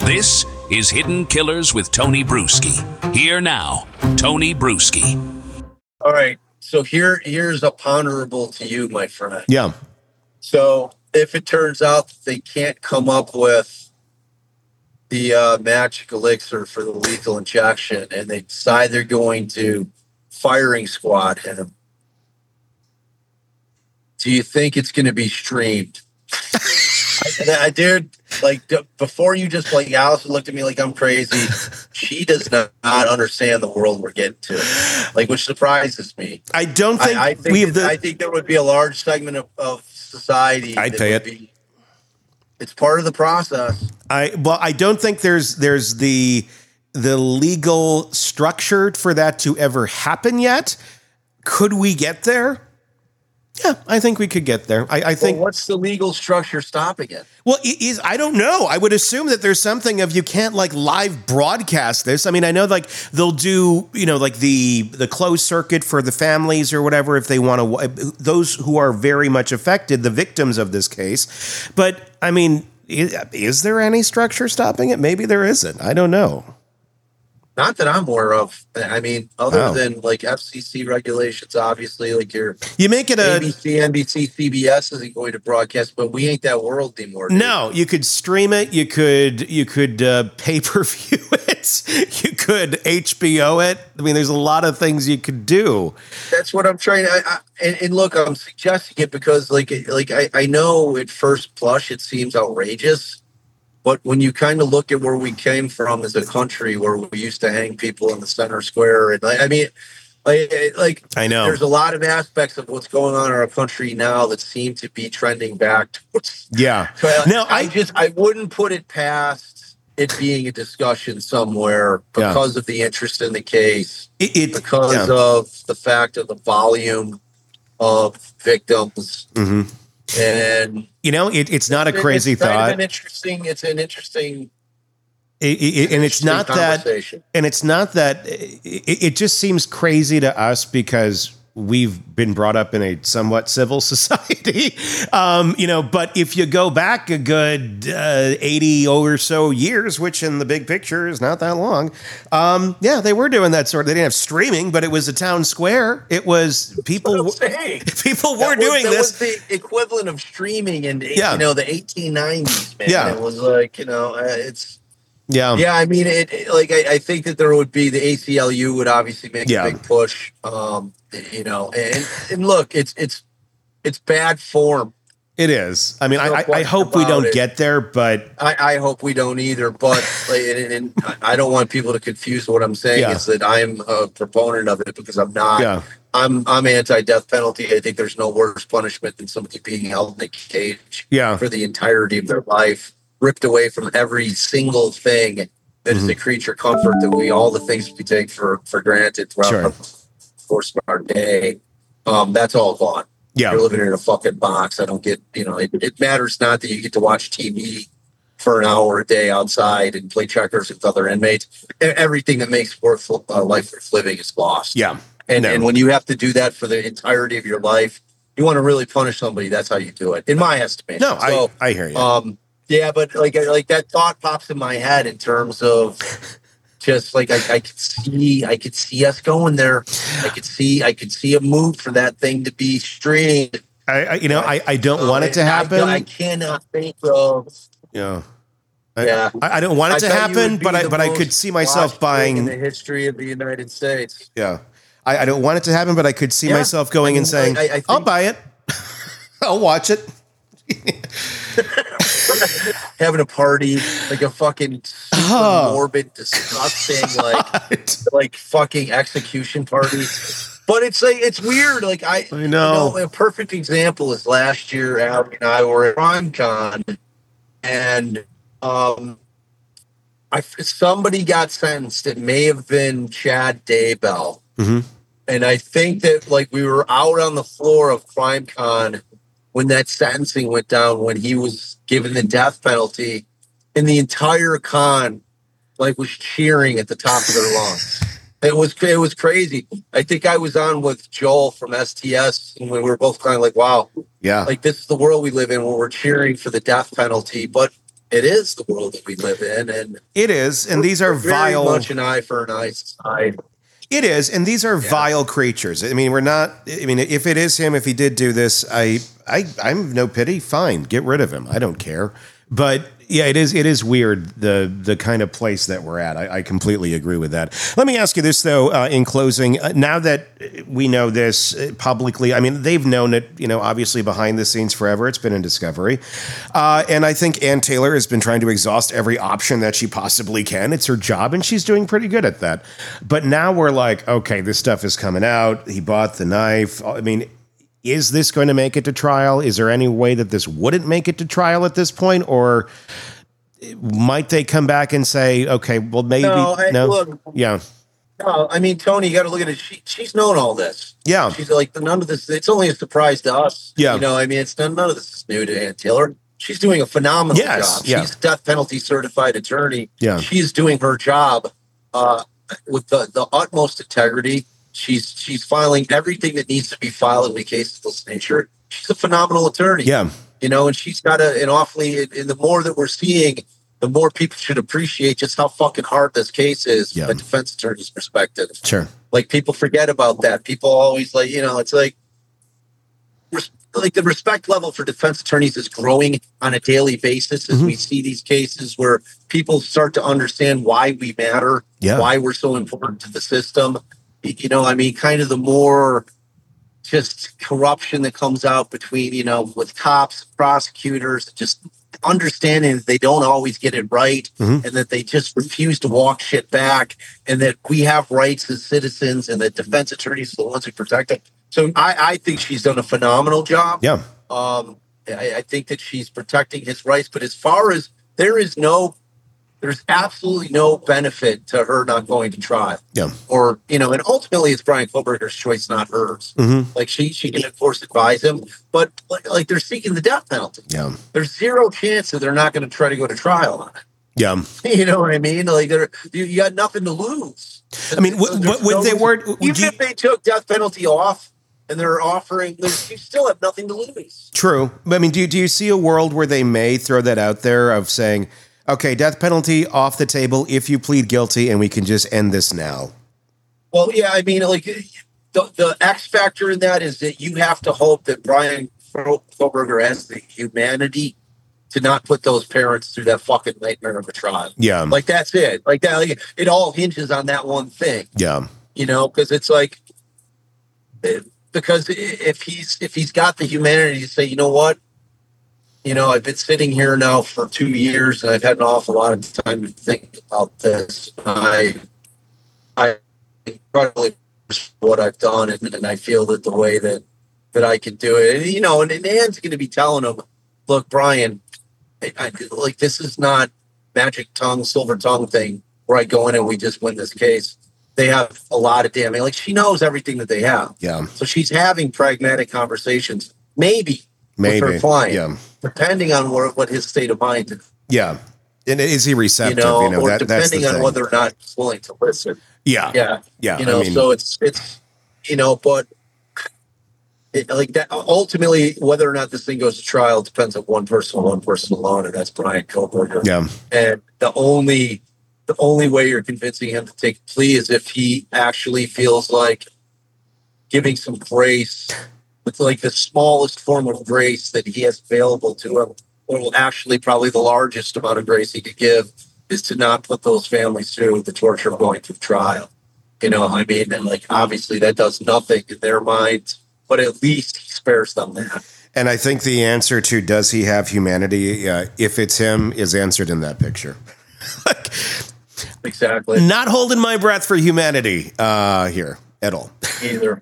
This is Hidden Killers with Tony Bruschi. Here now, Tony Bruschi. All right. So here's a ponderable to you, my friend. Yeah. So if it turns out that they can't come up with the magic elixir for the lethal injection and they decide they're going to firing squad him, do you think it's going to be streamed? I did, like, before you just, like, Allison looked at me like I'm crazy. She does not understand the world we're getting to, like, which surprises me. I don't think I think there would be a large segment of society. I'd pay it. It's part of the process. I don't think there's the legal structure for that to ever happen yet. Could we get there? Yeah, I think we could get there. I think. Well, what's the legal structure stopping it? Well, I don't know. I would assume that there's something of you can't like live broadcast this. I mean, I know like they'll do, like the closed circuit for the families or whatever if they want to, those who are very much affected, the victims of this case. But I mean, is there any structure stopping it? Maybe there isn't. I don't know. Not that I'm aware of. I mean, other than like FCC regulations, obviously, like you make it ABC, NBC, CBS isn't going to broadcast, but we ain't that world anymore. Dude. No, you could stream it. You could pay-per-view it. You could HBO it. I mean, there's a lot of things you could do. That's what I'm trying to. And look, I'm suggesting it because, like I know at first blush it seems outrageous. But when you kind of look at where we came from as a country, where we used to hang people in the center square, and I mean, I know there's a lot of aspects of what's going on in our country now that seem to be trending back towards. Yeah. So I wouldn't put it past it being a discussion somewhere because of the interest in the case, because of the fact of the volume of victims. Mm-hmm. And it's not a crazy thought. It's an interesting, and it's not that, and it's not that. It just seems crazy to us because we've been brought up in a somewhat civil society, But if you go back a good 80 or so years, which in the big picture is not that long, they were doing that sort. They didn't have streaming, but it was a town square. It was people were doing this. That was the equivalent of streaming in the 1890s. Man. Yeah, it was like it's. Yeah. Yeah, I mean, I think that there would be the ACLU would obviously make a big push. And look, it's bad form. It is. I mean, I hope we don't get there, but I hope we don't either. But and I don't want people to confuse what I'm saying is that I'm a proponent of it because I'm not. Yeah. I'm anti-death penalty. I think there's no worse punishment than somebody being held in a cage for the entirety of their life, ripped away from every single thing that is a creature comfort that all the things we take for granted throughout the course of our day. That's all gone. Yeah. You're living in a fucking box. I don't get, it matters not that you get to watch TV for an hour a day outside and play checkers with other inmates. Everything that makes life worth living is lost. Yeah. And when you have to do that for the entirety of your life, you want to really punish somebody, that's how you do it, in my estimation. No, so, I hear you. Yeah, but like that thought pops in my head in terms of just like I could see us going there. I could see a move for that thing to be streamed. I don't want it to happen. I cannot think of. Yeah. I don't want it to happen, but I could see myself buying in the history of the United States. Yeah, I don't want it to happen, but I could see myself going and saying, "I'll buy it. I'll watch it." Having a party, like a fucking super morbid, disgusting, like fucking execution party. But it's like, it's weird. Like I know a perfect example is last year, Abby and I were at CrimeCon, and somebody got sentenced. It may have been Chad Daybell. Mm-hmm. And I think that like we were out on the floor of CrimeCon when that sentencing went down, when he was given the death penalty, and the entire con like was cheering at the top of their lungs. It was crazy. I think I was on with Joel from STS, and we were both kind of like, wow, yeah, like this is the world we live in where we're cheering for the death penalty. But it is the world that we live in, and it is. And these are vile, very much an eye for an eye society. It is, and these are vile creatures. I mean, we're not. I mean, if it is him, if he did do this, I'm no pity. Fine, get rid of him. I don't care. But yeah, it is weird, the kind of place that we're at. I completely agree with that. Let me ask you this, though, in closing. Now that we know this publicly, I mean, they've known it, obviously behind the scenes forever. It's been in Discovery. And I think Ann Taylor has been trying to exhaust every option that she possibly can. It's her job, and she's doing pretty good at that. But now we're like, okay, this stuff is coming out. He bought the knife. I mean, is this going to make it to trial? Is there any way that this wouldn't make it to trial at this point? Or might they come back and say, okay, well, maybe no? Yeah. No, I mean, Tony, you got to look at it. She's known all this. Yeah. She's like, none of this, it's only a surprise to us. Yeah. I mean, none of this is new to Ann Taylor. She's doing a phenomenal job. Yeah. She's a death penalty certified attorney. Yeah. She's doing her job with the utmost integrity. She's filing everything that needs to be filed in a case of this nature. She's a phenomenal attorney. Yeah. And she's got an awfully, and the more that we're seeing, the more people should appreciate just how fucking hard this case is from a defense attorney's perspective. Sure. Like, people forget about that. People always it's like the respect level for defense attorneys is growing on a daily basis as we see these cases where people start to understand why we matter, why we're so important to the system. I mean, kind of the more just corruption that comes out between, with cops, prosecutors, just understanding that they don't always get it right and that they just refuse to walk shit back and that we have rights as citizens and that defense attorneys are the ones who protect it. So I think she's done a phenomenal job. Yeah. I think that she's protecting his rights, but as far as there's absolutely no benefit to her not going to trial. Yeah. Or, and ultimately it's Bryan Kohberger's choice, not hers. Like she can of course advise him, but like they're seeking the death penalty. Yeah. There's zero chance that they're not going to try to go to trial on it. Yeah. You know what I mean? Like you got nothing to lose. I mean, even if they took death penalty off and they're offering, you still have nothing to lose. True. I mean, do you see a world where they may throw that out there of saying, okay, death penalty off the table if you plead guilty, and we can just end this now? Well, yeah, I mean, like the X factor in that is that you have to hope that Bryan Kohberger has the humanity to not put those parents through that fucking nightmare of a trial. Yeah, like that's it. Like that, like, it all hinges on that one thing. Yeah, because it's like because if he's got the humanity to say, you know what. I've been sitting here now for 2 years and I've had an awful lot of time to think about this. I probably what I've done and I feel that the way that I can do it. And Ann's going to be telling him, look, Bryan, like this is not magic tongue, silver tongue thing where I go in and we just win this case. They have a lot of damning. Like she knows everything that they have. Yeah. So she's having pragmatic conversations. Maybe. With her client, depending on what his state of mind is. Yeah. And is he receptive? Or depending that's the on whether or not he's willing to listen. Yeah. Yeah. Yeah. So it's but like that, ultimately, whether or not this thing goes to trial depends on one person alone, and that's Bryan Kohberger. Yeah. And the only way you're convincing him to take a plea is if he actually feels like giving some grace. It's like the smallest form of grace that he has available to him, or actually probably the largest amount of grace he could give, is to not put those families through the torture of going through trial. And like obviously that does nothing in their minds, but at least he spares them that. And I think the answer to does he have humanity, if it's him, is answered in that picture. Exactly. Not holding my breath for humanity here at all. Either.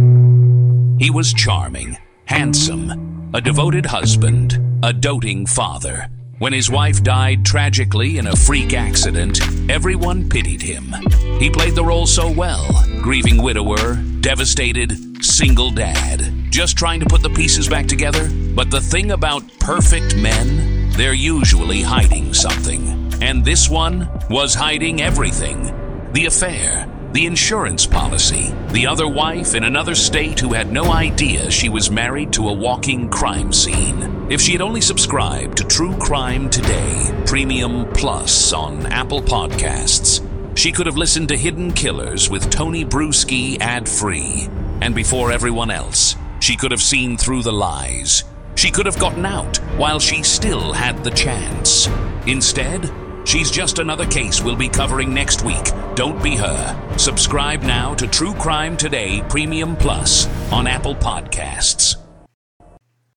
He was charming, handsome, a devoted husband, a doting father. When his wife died tragically in a freak accident, everyone pitied him. He played the role so well, grieving widower, devastated, single dad, just trying to put the pieces back together. But the thing about perfect men, they're usually hiding something. And this one was hiding everything. The affair, the insurance policy, the other wife in another state who had no idea she was married to a walking crime scene. If she had only subscribed to True Crime Today, Premium Plus on Apple Podcasts, she could have listened to Hidden Killers with Tony Bruschi ad-free. And before everyone else, she could have seen through the lies. She could have gotten out while she still had the chance. Instead, she's just another case we'll be covering next week. Don't be her. Subscribe now to True Crime Today Premium Plus on Apple Podcasts.